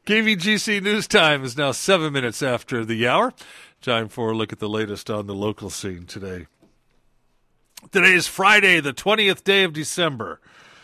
KVGC News Time is now 7 minutes after the hour. Time for a look at the latest on the local scene today. Today is Friday, the 20th day of December.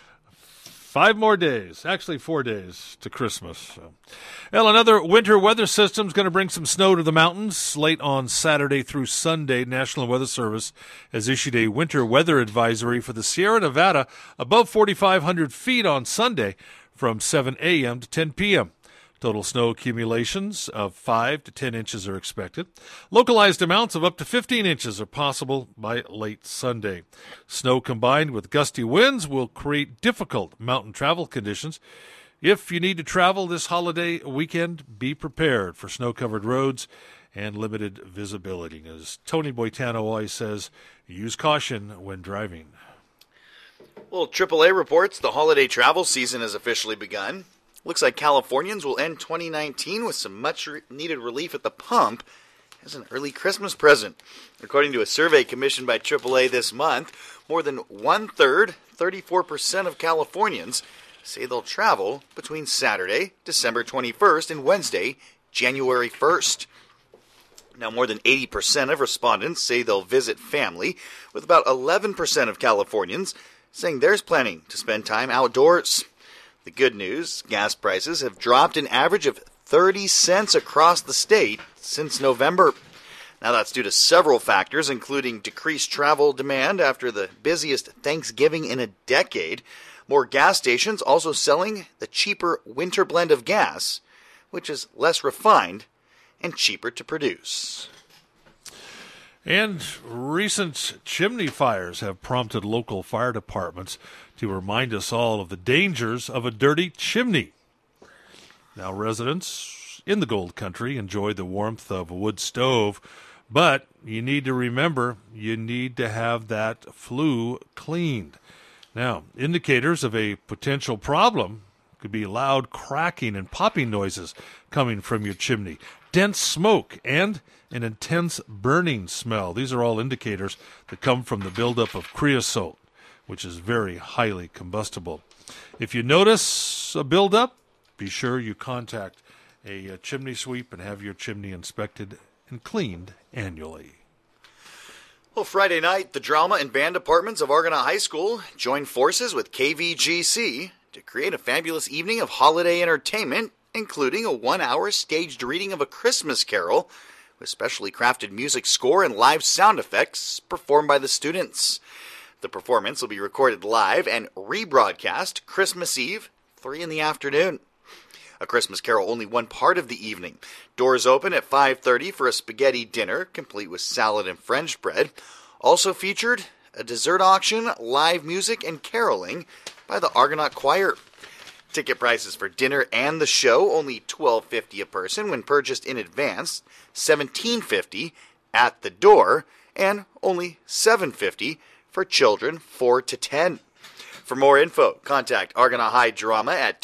5 more days, actually 4 days to Christmas. Well, another winter weather system is going to bring some snow to the mountains late on Saturday through Sunday. National Weather Service has issued a winter weather advisory for the Sierra Nevada above 4,500 feet on Sunday from 7 a.m. to 10 p.m. Total snow accumulations of 5 to 10 inches are expected. Localized amounts of up to 15 inches are possible by late Sunday. Snow combined with gusty winds will create difficult mountain travel conditions. If you need to travel this holiday weekend, be prepared for snow-covered roads and limited visibility. As Tony Boitano always says, use caution when driving. Well, AAA reports the holiday travel season has officially begun. Looks like Californians will end 2019 with some much-needed relief at the pump as an early Christmas present. According to a survey commissioned by AAA this month, more than one-third, 34% of Californians, say they'll travel between Saturday, December 21st, and Wednesday, January 1st. Now, more than 80% of respondents say they'll visit family, with about 11% of Californians saying they're planning to spend time outdoors. The good news, gas prices have dropped an average of 30 cents across the state since November. Now that's due to several factors, including decreased travel demand after the busiest Thanksgiving in a decade, more gas stations also selling the cheaper winter blend of gas, which is less refined and cheaper to produce. And recent chimney fires have prompted local fire departments to remind us all of the dangers of a dirty chimney. Now, residents in the Gold Country enjoy the warmth of a wood stove, but you need to remember you need to have that flue cleaned. Now, indicators of a potential problem could be loud cracking and popping noises coming from your chimney, dense smoke, and an intense burning smell. These are all indicators that come from the buildup of creosote, which is very highly combustible. If you notice a buildup, be sure you contact a chimney sweep and have your chimney inspected and cleaned annually. Well, Friday night, the drama and band departments of Argonaut High School joined forces with KVGC to create a fabulous evening of holiday entertainment, including a 1-hour staged reading of A Christmas Carol, with specially crafted music score and live sound effects performed by the students. The performance will be recorded live and rebroadcast Christmas Eve, 3 in the afternoon. A Christmas Carol only one part of the evening. Doors open at 5:30 for a spaghetti dinner, complete with salad and French bread. Also featured a dessert auction, live music, and caroling by the Argonaut Choir. Ticket prices for dinner and the show, only $12.50 a person when purchased in advance, $17.50 at the door, and only $7.50 for children 4 to 10. For more info, contact Argonaut High Drama at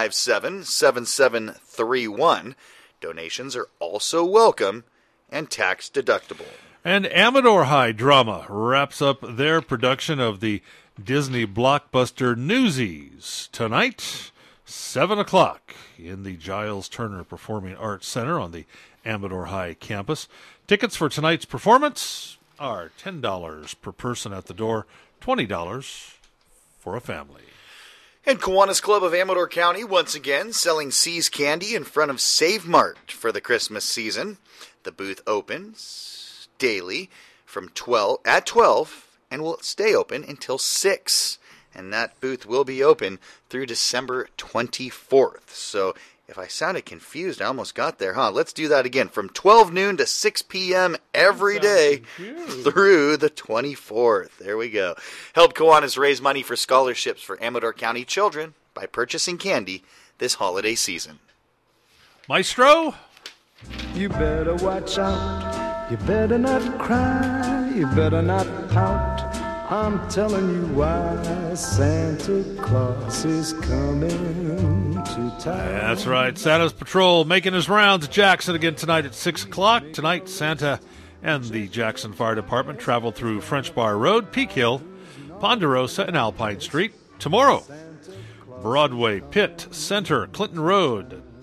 257-7731. Donations are also welcome and tax deductible. And Amador High Drama wraps up their production of the Disney blockbuster Newsies tonight, 7 o'clock, in the Giles Turner Performing Arts Center on the Amador High campus. Tickets for tonight's performance are $10 per person at the door, $20 for a family. And Kiwanis Club of Amador County once again selling See's Candy in front of Save Mart for the Christmas season. The booth opens daily from 12 and will stay open until 6. And that booth will be open through December 24th. So if I sounded confused, I almost got there, huh? Let's do that again. From 12 noon to 6 p.m. every day through the 24th. There we go. Help Kiwanis raise money for scholarships for Amador County children by purchasing candy this holiday season. Maestro? You better watch out. You better not cry. You better not pout. I'm telling you why Santa Claus is coming to town. That's right. Santa's Patrol making his rounds at Jackson again tonight at 6 o'clock. Tonight, Santa and the Jackson Fire Department travel through French Bar Road, Peak Hill, Ponderosa, and Alpine Street. Tomorrow, Broadway, Pitt, Center, Clinton Road,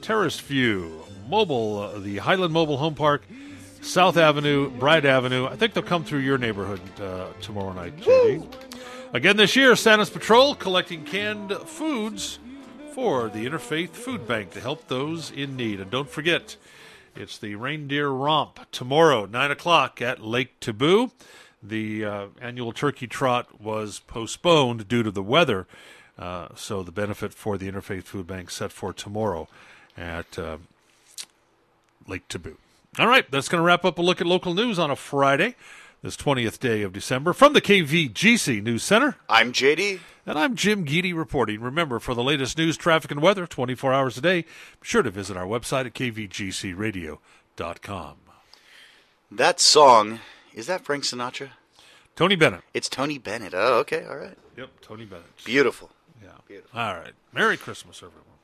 Terrace View, the Highland Mobile Home Park, South Avenue, Bride Avenue. I think they'll come through your neighborhood tomorrow night, JD. Again this year, Santa's Patrol collecting canned foods for the Interfaith Food Bank to help those in need. And don't forget, it's the Reindeer Romp tomorrow, 9 o'clock at Lake Taboo. The annual turkey trot was postponed due to the weather, so the benefit for the Interfaith Food Bank set for tomorrow at Lake Taboo. All right, that's going to wrap up a look at local news on a Friday, this 20th day of December. From the KVGC News Center, I'm JD. And I'm Jim Geedy reporting. Remember, for the latest news, traffic, and weather, 24 hours a day, be sure to visit our website at kvgcradio.com. That song, is that Frank Sinatra? Tony Bennett. It's Tony Bennett. Oh, okay, all right. Yep, Tony Bennett. Beautiful. Yeah. Beautiful. All right. Merry Christmas, everyone.